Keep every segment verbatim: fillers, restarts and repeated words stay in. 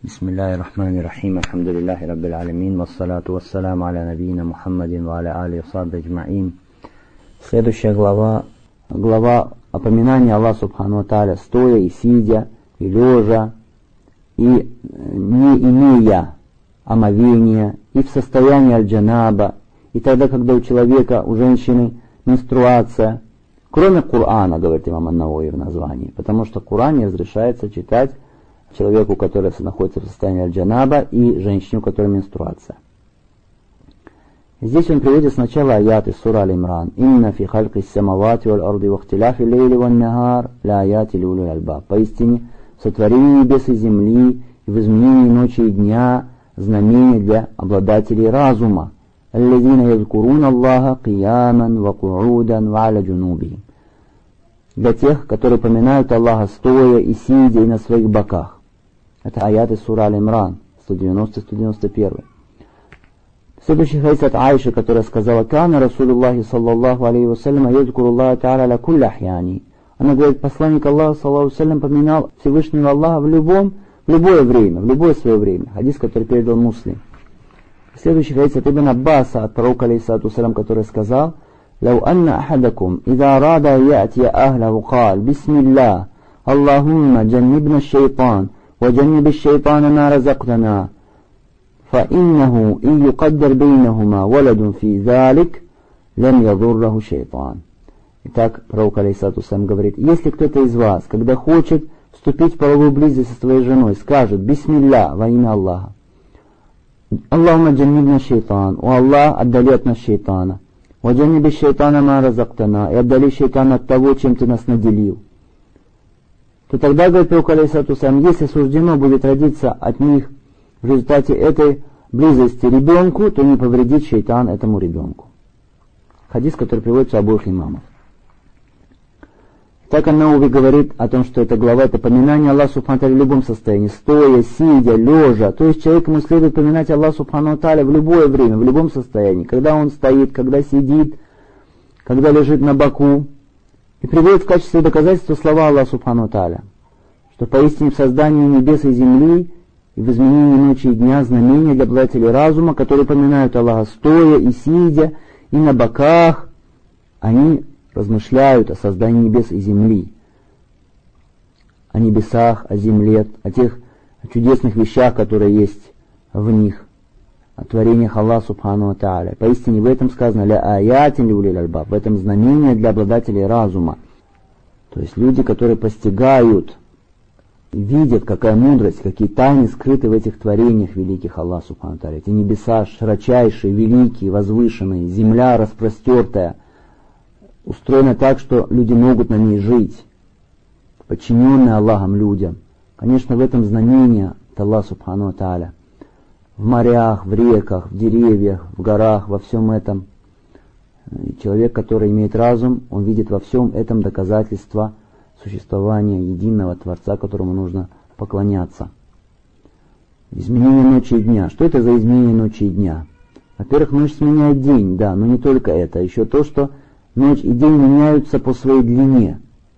Бисмиллахи рахмани рахим, алхамдулиллахи раббил алямин, вассалату вассаляму аля набийна Мухаммадин ва аля али сахби аджмаин. Следующая глава, глава опоминания Аллаха субхану ва тааля, стоя и сидя, и лежа, и не имея омовения, и в состоянии аль-джанаба, и тогда, когда у человека, у женщины менструация, кроме Корана, говорит имам ан-Навави в названии, потому что Коран не разрешается читать человеку, который находится в состоянии аль-джанаба, и женщине, у которой менструация. Здесь он приводит сначала аят из суры Аль-Имран. «Инна фи халькис самавати валь арди вахтиляфи лейли ван нахар ля аяти ли улил альбаб». Поистине, в сотворении небес и земли и в изменении ночи и дня знамения для обладателей разума. «Аллазина язкурун Аллаха кияман ва ку'удан ва аля джунубихим». Для тех, которые поминают Аллаха стоя и сидя и на своих боках. Это аят из суры Аль-Имран, сто девяностый — сто девяносто первый. Следующий хадис от Аиши, которая сказала: «Кана Расулуллахи саллаллаху алейхи вассалям ядкуру Аллаха та'аля ля кулли ахьяни». Она говорит, посланник Аллаха саллаллаху алейхи вассалям поминал Всевышнего Аллаха в любом, в любое время, в любое свое время. Хадис, который передал Муслим. Следующий хадис от Ибн Аббаса, от пророка алейхиссалату вассалям, который сказал: «Лау анна ахадакум, иза арада я'тия ахлаху кал, бисмилlah, Аллахумма джаннибна шайтан, وجنب الشيطان ما رزقتنا فإنه إن يقدر بينهما ولد في ذلك لم يضره شيطан». Итак, пророк алейхиссалату вассалям говорит: если кто-то из вас, когда хочет вступить в половую близость со своей женой, скажет «Бисмилля» во имя Аллаха, «Аллахумма джаннибна шайтан», «О Аллах, отдали от нас шайтана», «Ва джанниби шайтана ма разактана», и отдали шайтана от того, чем ты нас наделил, то тогда, говорит пророк алейхиссалату вассалям, если суждено будет родиться от них в результате этой близости ребенку, то не повредит шайтан этому ребенку. Хадис, который приводится обоих имамов. Так ан-Навави говорит о том, что эта глава — это поминание Аллаха субхану ва тааля в любом состоянии, стоя, сидя, лежа. То есть человеку ему следует поминать Аллаха субхану ва тааля в любое время, в любом состоянии, когда он стоит, когда сидит, когда лежит на боку. И приводит в качестве доказательства слова Аллаха субхану ва тааля, что поистине в создании небес и земли и в изменении ночи и дня знамения для обладателей разума, которые поминают Аллаха стоя и сидя, и на боках. Они размышляют о создании небес и земли, о небесах, о земле, о тех чудесных вещах, которые есть в них, о творениях Аллаха субхану ва тааля. Поистине в этом сказано «ля аятин ли улил альбаб», в этом знамение для обладателей разума. То есть люди, которые постигают, видят, какая мудрость, какие тайны скрыты в этих творениях великих Аллаха субхану ва тааля. Эти небеса широчайшие, великие, возвышенные, земля распростертая, устроена так, что люди могут на ней жить, подчиненные Аллахом людям. Конечно, в этом знамение от Аллаха субхану ва тааля. В морях, в реках, в деревьях, в горах, во всем этом. И человек, который имеет разум, он видит во всем этом доказательство существования единого Творца, которому нужно поклоняться. Изменение ночи и дня. Что это за изменение ночи и дня? Во-первых, ночь сменяет день, да, но не только это. Еще то, что ночь и день меняются по своей длине,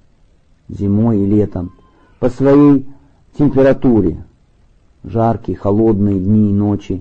зимой и летом, по своей температуре, жаркие, холодные дни и ночи,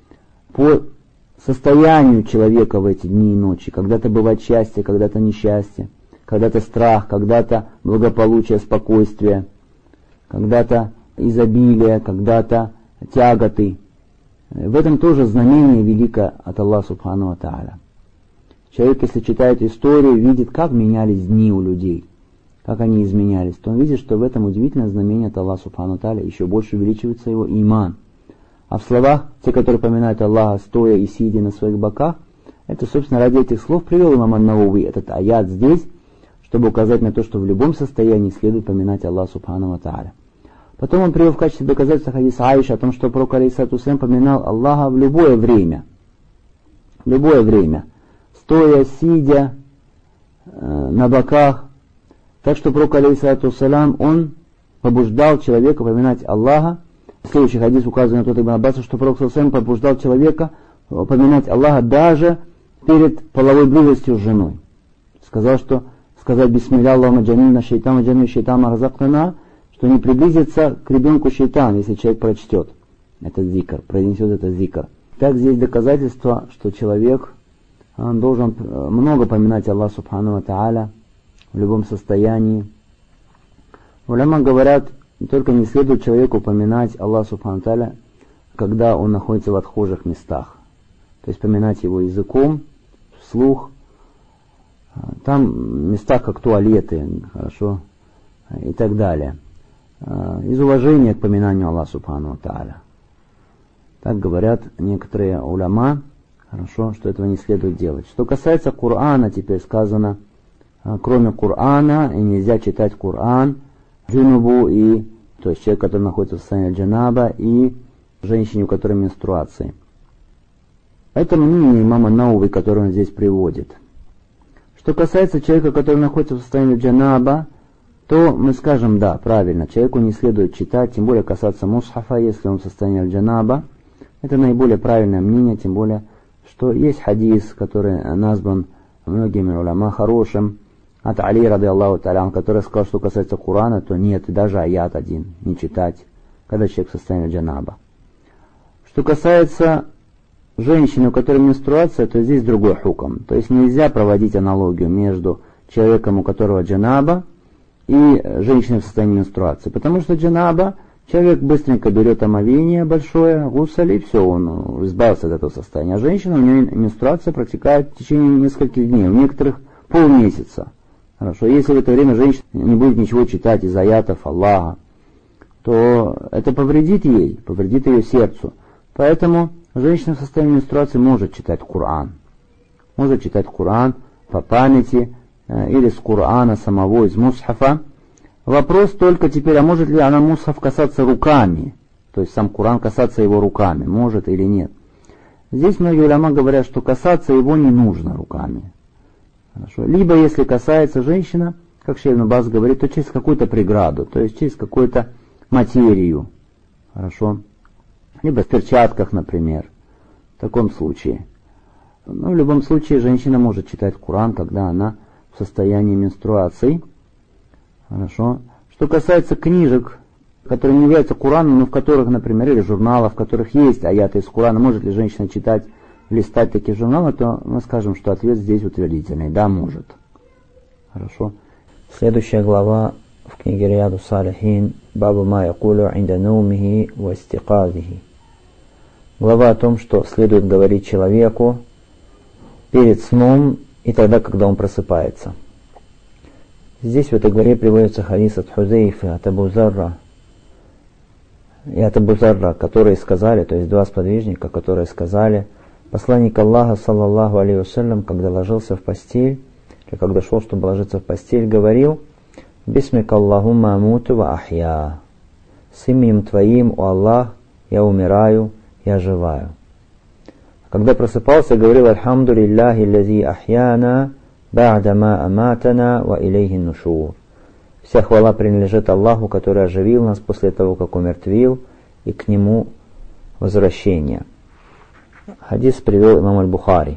по состоянию человека в эти дни и ночи. Когда-то бывает счастье, когда-то несчастье, когда-то страх, когда-то благополучие, спокойствие, когда-то изобилие, когда-то тяготы. В этом тоже знамение великое от Аллаха субхану ва тааля. Человек, если читает историю, видит, как менялись дни у людей, как они изменялись, то он видит, что в этом удивительное знамение от Аллаха субхану ва тааля еще больше увеличивается его иман. А в словах, те, которые поминают Аллаха стоя и сидя на своих боках, это, собственно, ради этих слов привел имам ан-Навави этот аят здесь, чтобы указать на то, что в любом состоянии следует поминать Аллаха субхану ва тааля. Потом он привел в качестве доказательства хадис Аиши о том, что пророк алейхиссалату вассалям поминал Аллаха в любое время. В любое время. Стоя, сидя, э, на боках. Так что пророк алейхиссалату вассалям, он побуждал человека поминать Аллаха. Следующий хадис указывает на тот Ибн Аббаса, что пророк алейхиссалату вассалям побуждал человека поминать Аллаха даже перед половой близостью с женой. Сказал, что сказать «Бисмилля, Аллахумма джаннибна шайтана, джанниби шайтана разактана», что не приблизится к ребенку шайтан, если человек прочтет этот зикр, произнесет этот зикр. Так здесь доказательство, что человек он должен много поминать Аллаха Субхану ва Тааля в любом состоянии. Уляма говорят, только не следует человеку поминать Аллаха Субхану ва Тааля, когда он находится в отхожих местах. То есть поминать его языком, вслух. Там в местах, как туалеты, хорошо, и так далее. Из уважения к поминанию Аллаха Субхану ва Тааля. Так говорят некоторые уляма, хорошо, что этого не следует делать. Что касается Корана, теперь сказано, кроме Корана, и нельзя читать Коран джунубу, и, то есть человек, который находится в состоянии джанаба, и женщине, у которой менструации. Это мнение имама Науви, которое он здесь приводит. Что касается человека, который находится в состоянии джанаба, то мы скажем, да, правильно, человеку не следует читать, тем более касаться мусхафа, если он в состоянии джанаба. Это наиболее правильное мнение, тем более, что есть хадис, который назван многими уляма хорошим, от Али, рады Аллаху та'аля, который сказал, что касается Корана, то нет, даже аят один не читать, когда человек в состоянии джанаба. Что касается женщины, у которой менструация, то здесь другой хукм. То есть нельзя проводить аналогию между человеком, у которого джанаба, и женщиной в состоянии менструации. Потому что джанаба, человек быстренько берет омовение большое, гусаль, и все, он избавился от этого состояния. А женщина, у нее менструация протекает в течение нескольких дней, у некоторых полмесяца. Хорошо, если в это время женщина не будет ничего читать из аятов Аллаха, то это повредит ей, повредит ее сердцу. Поэтому женщина в состоянии менструации может читать Коран. Может читать Коран по памяти, или с Корана самого, из мусхафа. Вопрос только теперь, а может ли она мусхаф касаться руками? То есть сам Коран касаться его руками, может или нет? Здесь многие уляма говорят, что касаться его не нужно руками. Хорошо. Либо если касается женщина, как Шейх Ибн Баз говорит, то через какую-то преграду, то есть через какую-то материю. Хорошо. Либо в перчатках, например. В таком случае. Но в любом случае женщина может читать Коран, когда она в состоянии менструации. Хорошо. Что касается книжек, которые не являются Кораном, но в которых, например, или журналов, в которых есть аяты из Корана, может ли женщина читать, листать такие журналы, то мы скажем, что ответ здесь утвердительный. Да, может. Хорошо. Следующая глава в книге Рияду Салихин, Бабу ма якулю инда наумихи ва истиказихи. Глава о том, что следует говорить человеку перед сном и тогда, когда он просыпается. Здесь в этой главе приводится хадис от Хузейфы, от Абу Зарра и от Абу Зарра, которые сказали, то есть два сподвижника, которые сказали, посланник Аллаха, саллаллаху алейхи вассалям, когда ложился в постель, или когда шел, чтобы ложиться в постель, говорил: «Бисмика Аллахумма амуту ва ахья». С именем Твоим, о Аллах, я умираю, я оживаю. Когда просыпался, говорил: «Альхамду лилляхи лази ахьяна ба'да ма аматана ва илейхи нушур». Вся хвала принадлежит Аллаху, который оживил нас после того, как умертвил, и к Нему возвращение. Хадис привел имам Аль-Бухари.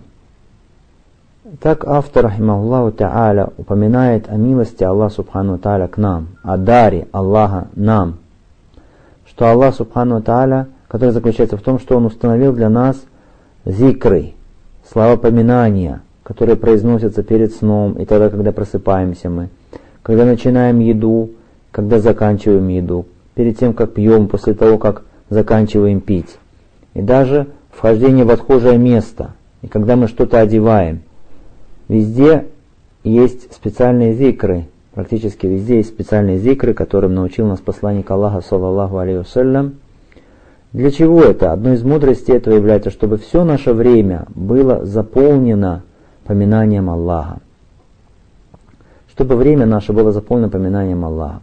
Так автор, рахимахуллаху та'аля, упоминает о милости Аллаха субхану та'аля к нам, о даре Аллаха нам. Что Аллах субхану та'аля, который заключается в том, что Он установил для нас зикры, слова поминания, которые произносятся перед сном и тогда, когда просыпаемся мы, когда начинаем еду, когда заканчиваем еду, перед тем, как пьем, после того, как заканчиваем пить. И даже вхождение в отхожее место, и когда мы что-то одеваем. Везде есть специальные зикры, практически везде есть специальные зикры, которым научил нас посланник Аллаха, саллаллаху алейхи вассалям. Для чего это? Одной из мудростей этого является, чтобы все наше время было заполнено поминанием Аллаха. Чтобы время наше было заполнено поминанием Аллаха.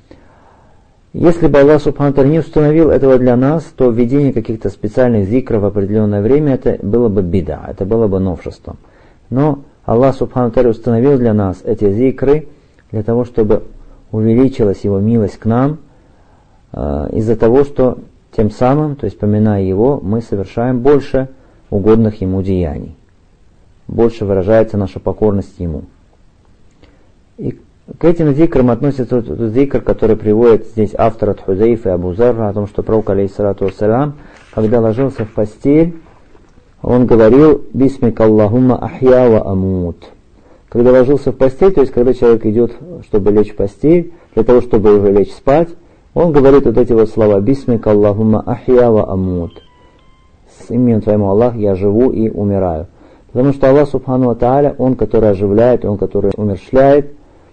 Если бы Аллах субхану ва тааля не установил этого для нас, то введение каких-то специальных зикров в определенное время это было бы бида, это было бы новшеством. Но Аллах субхану ва тааля установил для нас эти зикры для того, чтобы увеличилась Его милость к нам, э, из-за того, что тем самым, то есть поминая Его, мы совершаем больше угодных Ему деяний. Больше выражается наша покорность Ему. И К этим зикрам относится тот зикр, который приводит здесь автор от Хузейфа и Абу Зарра, о том, что пророк, алейхиссалату вассалям, когда ложился в постель, он говорил «Бисмик Аллахумма ахья ва амут». Когда ложился в постель, то есть когда человек идет, чтобы лечь в постель, для того, чтобы уже лечь спать, он говорит вот эти вот слова «Бисмик Аллахумма ахья ва амут». С именем Твоему, Аллах, я живу и умираю. Потому что Аллах Субхану ва Тааля, Он, который оживляет, Он, который умерщвляет,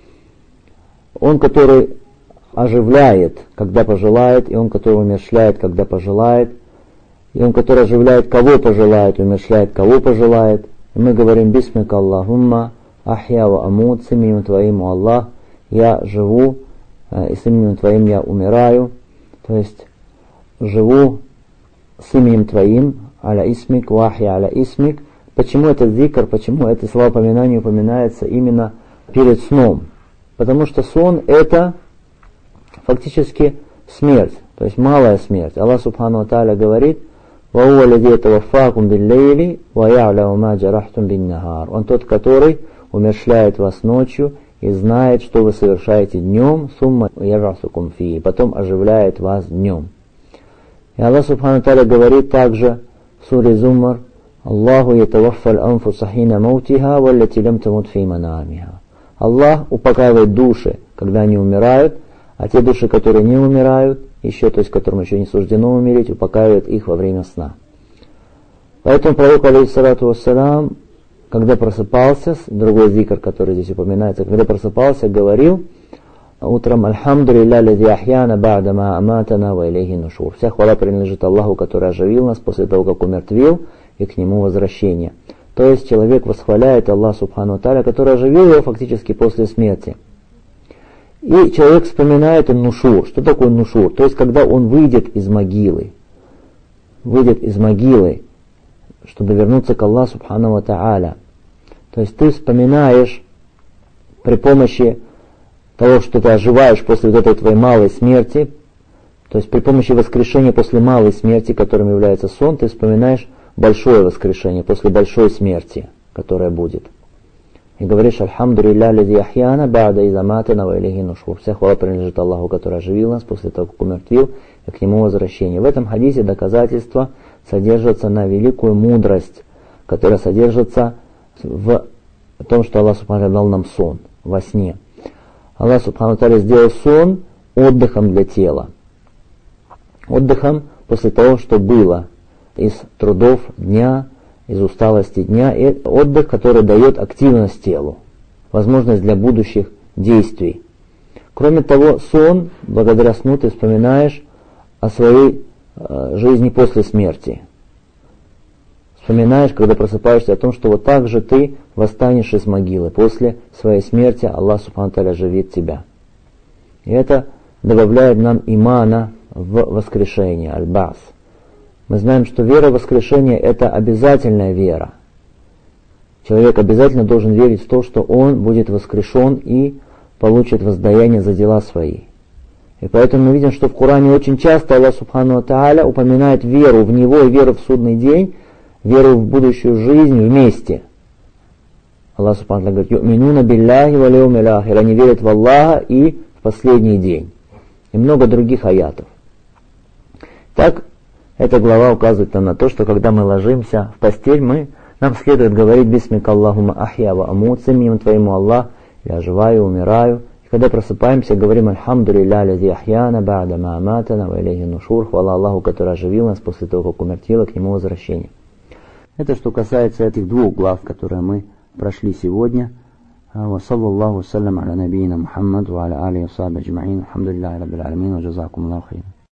Он, который оживляет, когда пожелает, и Он, который умерщвляет, когда пожелает, и Он, который оживляет, кого пожелает, умерщвляет, кого пожелает. И мы говорим «Бисмик Аллахумма ахья ва амут», с именем Твоим, Аллах, я живу, и с именем Твоим я умираю. То есть живу с именем Твоим, аля исмик, вахья аля исмик. Почему этот зикр, почему это словопоминание упоминается именно перед сном? Потому что сон это фактически смерть, то есть малая смерть. Аллах Субхану ва Тааля говорит: «Вауа лади таваффакум биллейли, ва я'ляму ма джарахтум бин-нахар». Он тот, который умерщвляет вас ночью и знает, что вы совершаете днем, сумма яб'асукум фи, потом оживляет вас днем. И Аллах Субхану ва Тааля говорит также в суре Зумар: «Аллаху ятаваффаль анфуса хина маутиха, валлати лям тамут фи манамиха». Аллах упокаивает души, когда они умирают, а те души, которые не умирают, еще, то есть которым еще не суждено умереть, упокаивает их во время сна. Поэтому пророк, алейхиссалату вассалям, когда просыпался, другой зикр, который здесь упоминается, когда просыпался, говорил утром: «Альхамду лилля лази ахьяна ба'да ма аматана ва илейхи нушур». Вся хвала принадлежит Аллаху, который оживил нас после того, как умертвил, и к Нему возвращение. То есть человек восхваляет Аллаха Субхану ва Тааля, который оживил его фактически после смерти. И человек вспоминает нушур. Что такое нушур? То есть когда он выйдет из могилы, выйдет из могилы, чтобы вернуться к Аллаху Субхану ва Тааля. То есть ты вспоминаешь при помощи того, что ты оживаешь после вот этой твоей малой смерти, то есть при помощи воскрешения после малой смерти, которым является сон, ты вспоминаешь большое воскрешение после большой смерти, которая будет. И говоришь: «Альхамду лилля лази ахьяна ба'да из аматана ва илейхи нушур». Вся хвала принадлежит Аллаху, который оживил нас после того, как умертвил, и к Нему возвращение. В этом хадисе доказательства содержатся на великую мудрость, которая содержится в том, что Аллах Субхану дал нам сон во сне. Аллах Субхану сделал сон отдыхом для тела. Отдыхом после того, что было из трудов дня, из усталости дня, и отдых, который дает активность телу, возможность для будущих действий. Кроме того, сон, благодаря сну ты вспоминаешь о своей э, жизни после смерти. Вспоминаешь, когда просыпаешься, о том, что вот так же ты восстанешь из могилы. После своей смерти Аллах Субхану ва Тааля оживит тебя. И это добавляет нам имана в воскрешение, аль-бас. Мы знаем, что вера в воскрешение – это обязательная вера. Человек обязательно должен верить в то, что он будет воскрешен и получит воздаяние за дела свои. И поэтому мы видим, что в Коране очень часто Аллах Субхану ва Тааля упоминает веру в Него и веру в судный день, веру в будущую жизнь вместе. Аллах Субхану ва Тааля говорит: «Ю'минуна билляхи ва льяумил ахир». Они верят в Аллаха и в последний день. И много других аятов. Так, эта глава указывает нам на то, что когда мы ложимся в постель, мы, нам следует говорить: «Бисмик Аллахумма ахья ва амут», с именем Твоему, Аллах, я оживаю, умираю. И когда просыпаемся, говорим: «Альхамду лилля лази ахьяна ба'да ма аматана ва илейхи нушур». Хвала Аллаху, который оживил нас после того, как умертвил, к Нему возвращение. Это что касается этих двух глав, которые мы прошли сегодня. Ва саллаллаху саллям аля набийна Мухаммад ва аля алихи ва сахбихи аджмаин. Алхамдулиллахи раббил аламин ва джазакумуллаху хайран.